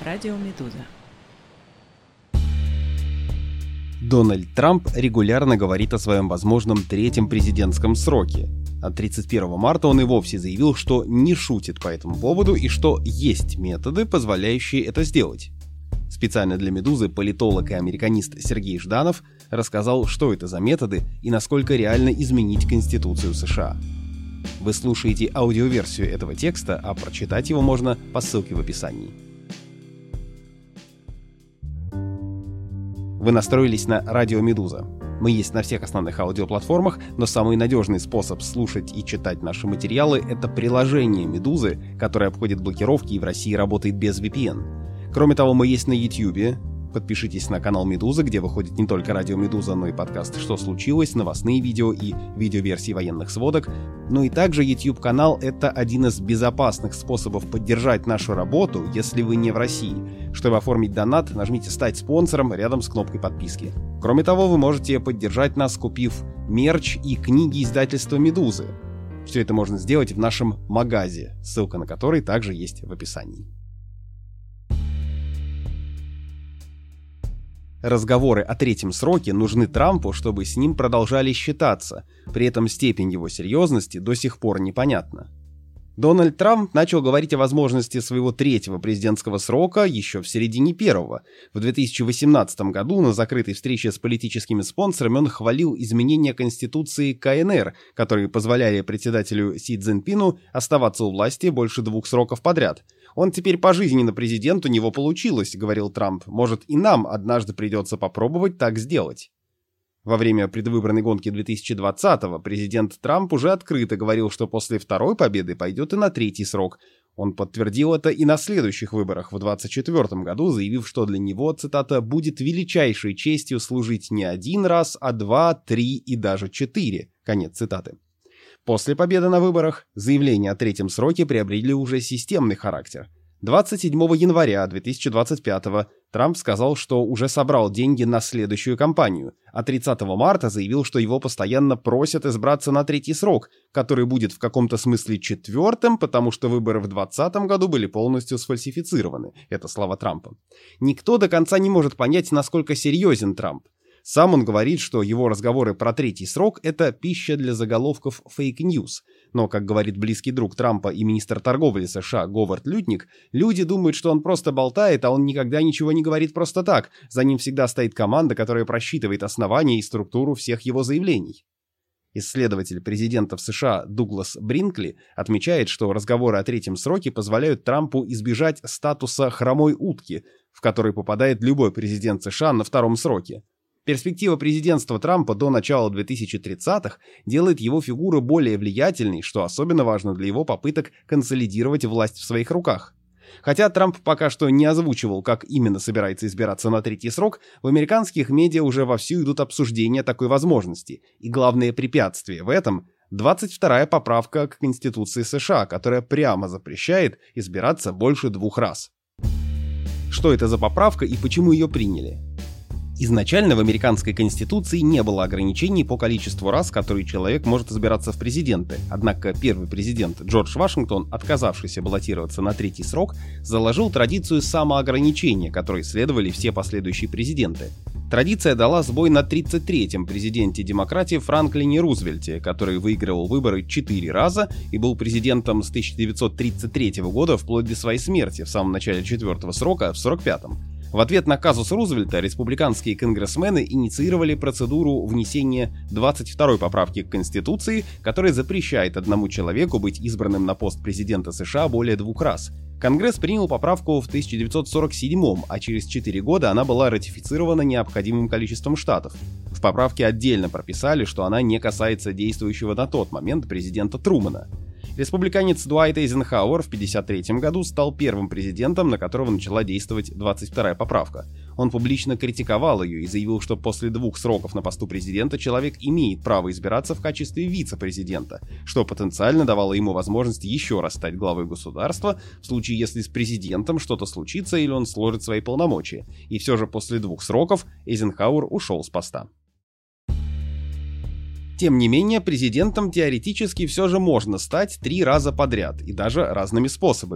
Радио Медуза. Дональд Трамп регулярно говорит о своем возможном третьем президентском сроке. А 31 марта он и вовсе заявил, что не шутит по этому поводу и что есть методы, позволяющие это сделать. Специально для «Медузы» политолог и американист Сергей Жданов рассказал, что это за методы и насколько реально изменить Конституцию США. Вы слушаете аудиоверсию этого текста, а прочитать его можно по ссылке в описании. Вы настроились на радио «Медуза». Мы есть на всех основных аудиоплатформах, но самый надежный способ слушать и читать наши материалы — это приложение «Медузы», которое обходит блокировки и в России работает без VPN. Кроме того, мы есть на YouTube. Подпишитесь на канал «Медуза», где выходит не только радио «Медуза», но и подкаст «Что случилось?», новостные видео и видеоверсии военных сводок. Ну и также YouTube-канал — это один из безопасных способов поддержать нашу работу, если вы не в России. Чтобы оформить донат, нажмите «Стать спонсором» рядом с кнопкой подписки. Кроме того, вы можете поддержать нас, купив мерч и книги издательства «Медузы». Все это можно сделать в нашем магазе, ссылка на который также есть в описании. Разговоры о третьем сроке нужны Трампу, чтобы с ним продолжали считаться, при этом степень его серьезности до сих пор непонятна. Дональд Трамп начал говорить о возможности своего третьего президентского срока еще в середине первого. В 2018 году на закрытой встрече с политическими спонсорами он хвалил изменения Конституции КНР, которые позволяли председателю Си Цзиньпину оставаться у власти больше 2 сроков подряд. «Он теперь пожизненно президент, у него получилось», — говорил Трамп. «Может, и нам однажды придется попробовать так сделать». Во время предвыборной гонки 2020-го президент Трамп уже открыто говорил, что после второй победы пойдет и на третий срок. Он подтвердил это и на следующих выборах в 2024 году, заявив, что для него, цитата, «будет величайшей честью служить не 1 раз, а 2, 3 и даже 4». Конец цитаты. После победы на выборах заявления о третьем сроке приобрели уже системный характер. 27 января 2025 Трамп сказал, что уже собрал деньги на следующую кампанию, а 30 марта заявил, что его постоянно просят избраться на третий срок, который будет в каком-то смысле четвертым, потому что выборы в 2020 году были полностью сфальсифицированы. Это слова Трампа. Никто до конца не может понять, насколько серьезен Трамп. Сам он говорит, что его разговоры про третий срок — это пища для заголовков фейк-ньюс. Но, как говорит близкий друг Трампа и министр торговли США Говард Лютник, люди думают, что он просто болтает, а он никогда ничего не говорит просто так. За ним всегда стоит команда, которая просчитывает основания и структуру всех его заявлений. Исследователь президентов США Дуглас Бринкли отмечает, что разговоры о третьем сроке позволяют Трампу избежать статуса «хромой утки», в который попадает любой президент США на втором сроке. Перспектива президентства Трампа до начала 2030-х делает его фигуру более влиятельной, что особенно важно для его попыток консолидировать власть в своих руках. Хотя Трамп пока что не озвучивал, как именно собирается избираться на третий срок, в американских медиа уже вовсю идут обсуждения такой возможности. И главное препятствие в этом — 22-я поправка к Конституции США, которая прямо запрещает избираться больше 2 раз. Что это за поправка и почему ее приняли? Изначально в американской конституции не было ограничений по количеству раз, которые человек может избираться в президенты. Однако первый президент Джордж Вашингтон, отказавшийся баллотироваться на третий срок, заложил традицию самоограничения, которой следовали все последующие президенты. Традиция дала сбой на 33-м президенте демократии Франклине Рузвельте, который выигрывал выборы 4 раза и был президентом с 1933 года вплоть до своей смерти в самом начале 4-го срока в 45-м. В ответ на казус Рузвельта республиканские конгрессмены инициировали процедуру внесения 22-й поправки к Конституции, которая запрещает одному человеку быть избранным на пост президента США более 2 раз. Конгресс принял поправку в 1947-м, а через 4 года она была ратифицирована необходимым количеством штатов. В поправке отдельно прописали, что она не касается действующего на тот момент президента Трумэна. Республиканец Дуайт Эйзенхауэр в 1953 году стал первым президентом, на которого начала действовать 22-я поправка. Он публично критиковал ее и заявил, что после 2 сроков на посту президента человек имеет право избираться в качестве вице-президента, что потенциально давало ему возможность еще раз стать главой государства в случае, если с президентом что-то случится или он сложит свои полномочия. И все же после 2 сроков Эйзенхауэр ушел с поста. Тем не менее, президентом теоретически все же можно стать 3 раза подряд, и даже разными способами.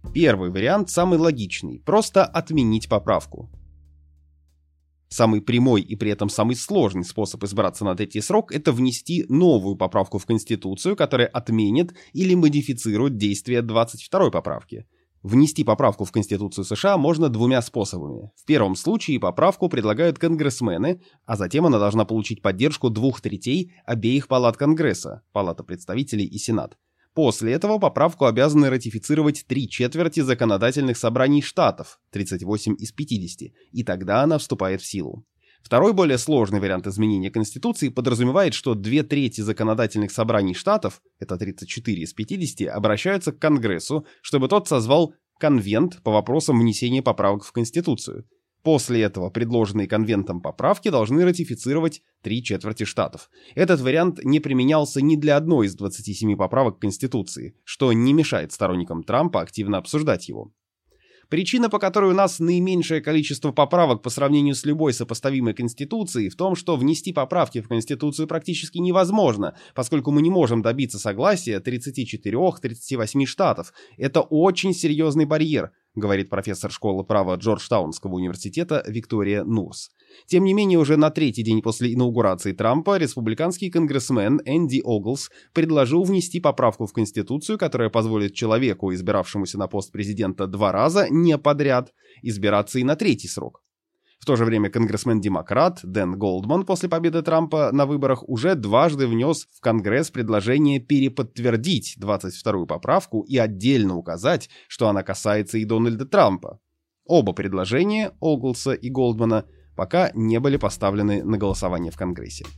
Первый вариант самый логичный – просто отменить поправку. Самый прямой и при этом самый сложный способ избраться на третий срок – это внести новую поправку в Конституцию, которая отменит или модифицирует действие 22-й поправки. Внести поправку в Конституцию США можно двумя способами. В первом случае поправку предлагают конгрессмены, а затем она должна получить поддержку 2/3 обеих палат Конгресса – Палата представителей и Сенат. После этого поправку обязаны ратифицировать 3/4 законодательных собраний штатов, 38 из 50, и тогда она вступает в силу. Второй, более сложный вариант изменения Конституции подразумевает, что 2/3 законодательных собраний штатов, это 34 из 50, обращаются к Конгрессу, чтобы тот созвал конвент по вопросам внесения поправок в Конституцию. После этого предложенные конвентом поправки должны ратифицировать 3/4 штатов. Этот вариант не применялся ни для одной из 27 поправок Конституции, что не мешает сторонникам Трампа активно обсуждать его. Причина, по которой у нас наименьшее количество поправок по сравнению с любой сопоставимой Конституцией, в том, что внести поправки в Конституцию практически невозможно, поскольку мы не можем добиться согласия 34-38 штатов. Это очень серьезный барьер, говорит профессор школы права Джорджтаунского университета Виктория Нурс. Тем не менее, уже на третий день после инаугурации Трампа республиканский конгрессмен Энди Оглс предложил внести поправку в Конституцию, которая позволит человеку, избиравшемуся на пост президента 2 раза не подряд, избираться и на третий срок. В то же время конгрессмен-демократ Дэн Голдман после победы Трампа на выборах уже дважды внес в Конгресс предложение переподтвердить 22-ю поправку и отдельно указать, что она касается и Дональда Трампа. Оба предложения, Оглса и Голдмана, пока не были поставлены на голосование в Конгрессе.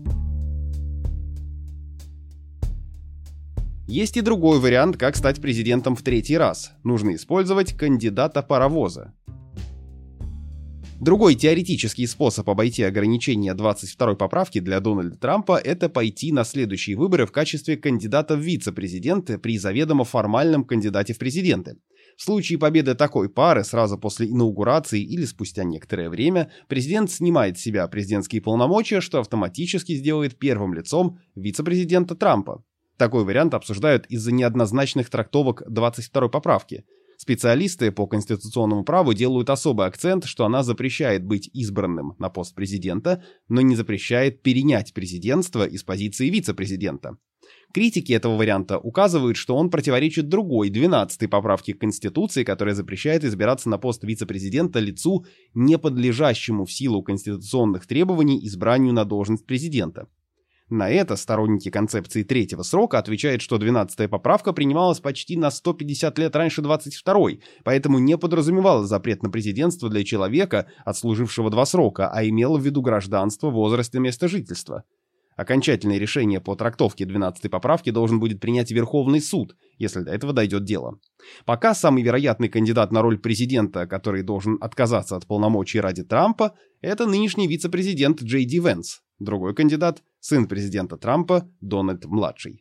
Есть и другой вариант, как стать президентом в третий раз. Нужно использовать кандидата-паровоза. Другой теоретический способ обойти ограничения 22-й поправки для Дональда Трампа – это пойти на следующие выборы в качестве кандидата в вице-президенты при заведомо формальном кандидате в президенты. В случае победы такой пары сразу после инаугурации или спустя некоторое время президент снимает с себя президентские полномочия, что автоматически сделает первым лицом вице-президента Трампа. Такой вариант обсуждают из-за неоднозначных трактовок 22-й поправки. Специалисты по конституционному праву делают особый акцент, что она запрещает быть избранным на пост президента, но не запрещает перенять президентство из позиции вице-президента. Критики этого варианта указывают, что он противоречит другой, 12-й поправке к Конституции, которая запрещает избираться на пост вице-президента лицу, не подлежащему в силу конституционных требований избранию на должность президента. На это сторонники концепции третьего срока отвечают, что 12-я поправка принималась почти на 150 лет раньше 22-й, поэтому не подразумевала запрет на президентство для человека, отслужившего 2 срока, а имела в виду гражданство, возраст и место жительства. Окончательное решение по трактовке 12-й поправки должен будет принять Верховный суд, если до этого дойдет дело. Пока самый вероятный кандидат на роль президента, который должен отказаться от полномочий ради Трампа, это нынешний вице-президент Джей Ди Венс. Другой кандидат – сын президента Трампа Дональд-младший.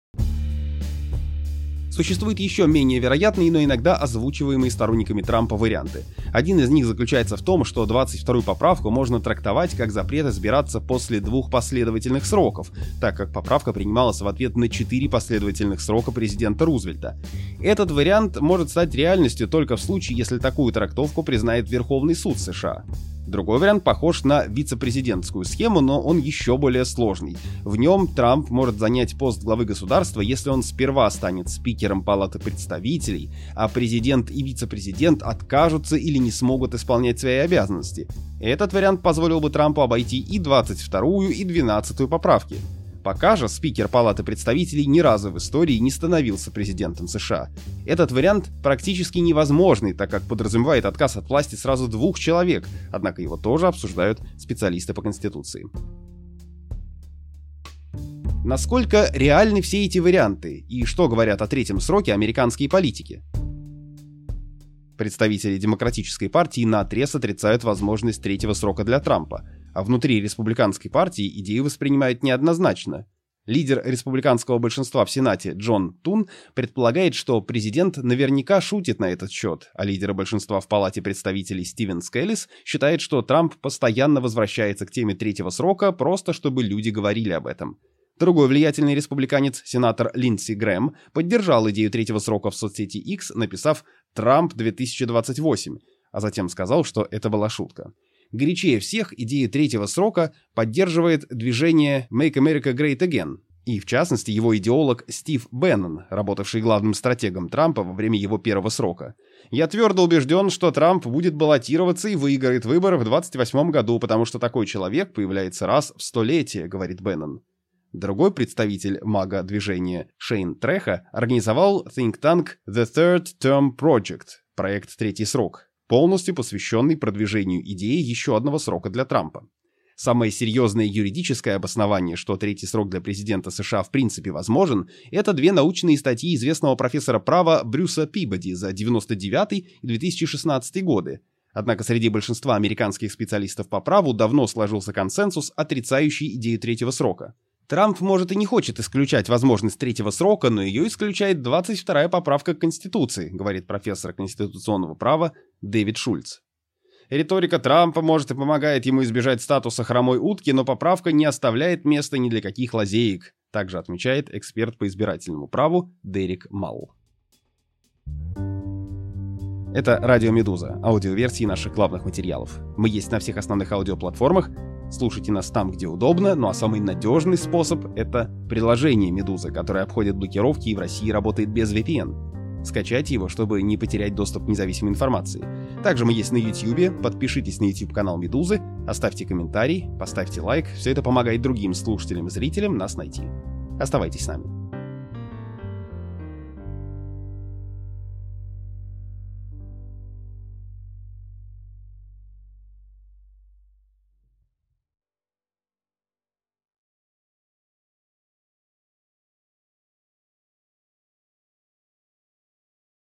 Существуют еще менее вероятные, но иногда озвучиваемые сторонниками Трампа варианты. Один из них заключается в том, что 22-ю поправку можно трактовать как запрет избираться после 2 последовательных сроков, так как поправка принималась в ответ на 4 последовательных срока президента Рузвельта. Этот вариант может стать реальностью только в случае, если такую трактовку признает Верховный суд США. Другой вариант похож на вице-президентскую схему, но он еще более сложный. В нем Трамп может занять пост главы государства, если он сперва станет спикером Палаты представителей, а президент и вице-президент откажутся или не смогут исполнять свои обязанности. Этот вариант позволил бы Трампу обойти и 22-ю, и 12-ю поправки. Пока же спикер Палаты представителей ни разу в истории не становился президентом США. Этот вариант практически невозможный, так как подразумевает отказ от власти сразу 2 человек, однако его тоже обсуждают специалисты по Конституции. Насколько реальны все эти варианты, и что говорят о третьем сроке американские политики? Представители Демократической партии наотрез отрицают возможность третьего срока для Трампа, а внутри республиканской партии идею воспринимают неоднозначно. Лидер республиканского большинства в Сенате Джон Тун предполагает, что президент наверняка шутит на этот счет, а лидер большинства в Палате представителей Стивен Скеллис считает, что Трамп постоянно возвращается к теме третьего срока, просто чтобы люди говорили об этом. Другой влиятельный республиканец, сенатор Линдси Грэм, поддержал идею третьего срока в соцсети X, написав «Трамп 2028», а затем сказал, что это была шутка. Горячее всех идею третьего срока поддерживает движение «Make America Great Again», и, в частности, его идеолог Стив Беннон, работавший главным стратегом Трампа во время его первого срока. «Я твердо убежден, что Трамп будет баллотироваться и выиграет выборы в 2028 году, потому что такой человек появляется раз в столетие», — говорит Беннон. Другой представитель МАГА-движения Шейн Треха организовал think tank The Third Term Project, проект «Третий срок», полностью посвященный продвижению идеи еще одного срока для Трампа. Самое серьезное юридическое обоснование, что третий срок для президента США в принципе возможен, это две научные статьи известного профессора права Брюса Пибоди за 1999 и 2016 годы. Однако среди большинства американских специалистов по праву давно сложился консенсус, отрицающий идею третьего срока. Трамп, может, и не хочет исключать возможность третьего срока, но ее исключает 22-я поправка к Конституции, говорит профессор конституционного права Дэвид Шульц. Риторика Трампа, может, и помогает ему избежать статуса хромой утки, но поправка не оставляет места ни для каких лазеек, также отмечает эксперт по избирательному праву Дерек Малл. Это «Радио Медуза», аудиоверсии наших главных материалов. Мы есть на всех основных аудиоплатформах. Слушайте нас там, где удобно, ну а самый надежный способ — это приложение «Медуза», которое обходит блокировки и в России работает без VPN. Скачайте его, чтобы не потерять доступ к независимой информации. Также мы есть на YouTube, подпишитесь на YouTube-канал «Медузы», оставьте комментарий, поставьте лайк, все это помогает другим слушателям и зрителям нас найти. Оставайтесь с нами.